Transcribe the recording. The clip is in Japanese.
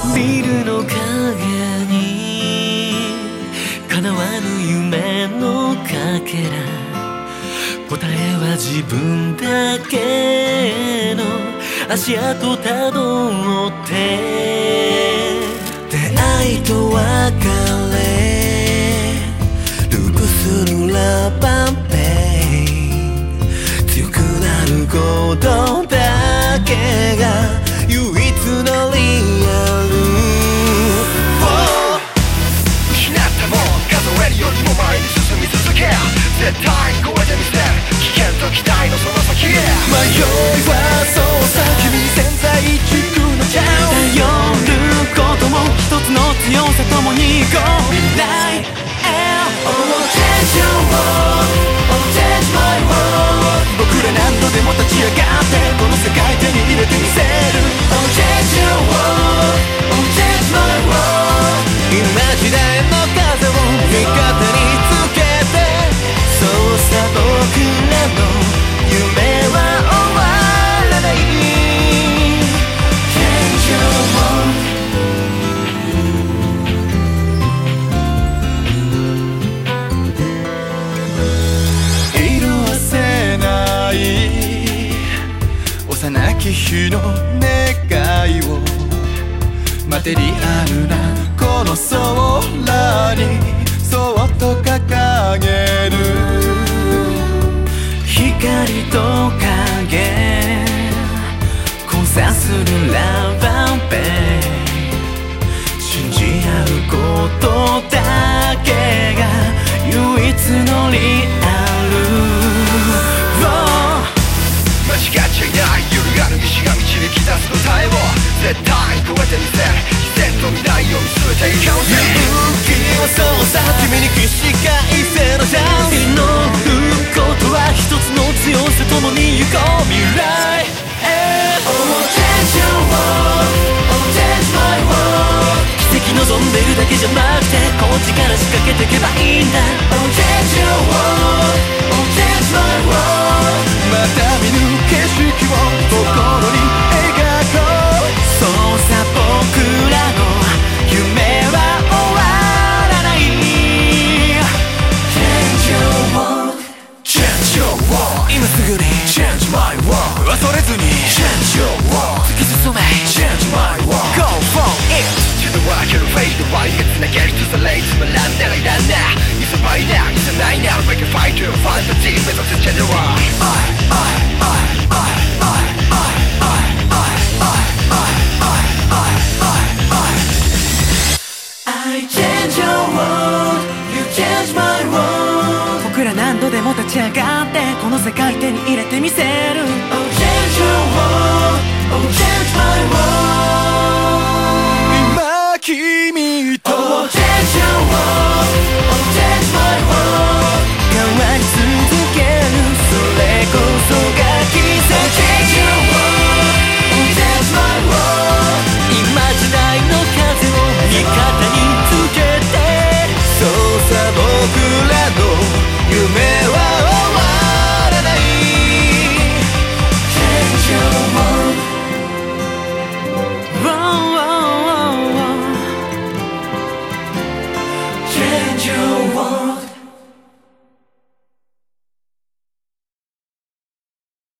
ビルの陰に叶わぬ夢のかけら、答えは自分だけの足跡たどって出会いと別れルクするラバンペイン、強くなることだけが唯一のリアル。 失ったもん数えるよりも前に進み続け、絶対に超えてみせる危険と期待のその先へ。迷いはそうさ、君千載一遇のチャンス。 頼ることも一つの強さともに行こう未来へ。 Oh change your world, oh change my world。 僕ら何度でも立ち上がってこの世界手に入れてみせる。 Oh change your world, oh change my world。 今時代の風を味方につけて、そうさ僕らの夢は終わらない。 Change your world。 色褪せない幼き日の願いをマテリアルなこの空にそっと掲げる。 光と影交差するラバンペイン、信じ合うことだけが唯一のリアル。 間違っちゃいない揺るがぬ意志が導き出す答えを絶対超えてみせる。自然と未来を見据えていこうぜ。 勇気はそうさ、君に起死回生のチャンス。祈ることは一つの強さともに行こう未来へ。 Oh change your world, oh change my world。 奇跡望んでるだけじゃなくてこっちから仕掛けてけばいいんだ。 Oh change your world, oh change my world。 また見ぬ景色を心に描こう。 そうさ僕らの夢は終わらない。 Change your world, change your world。 今すぐに Change my world。 忘れずに Change your world。 突き進め Change my world。 Go for it。 手の分けるフェイドワイがつなげるとされつまらんならいらんな。いざばいないざないなら Break a fight to a fantasy 目指せチェンジャー。 I change your world, you change my world。 僕ら何度でも立ち上がってこの世界手に入れてみせる。 Oh change your world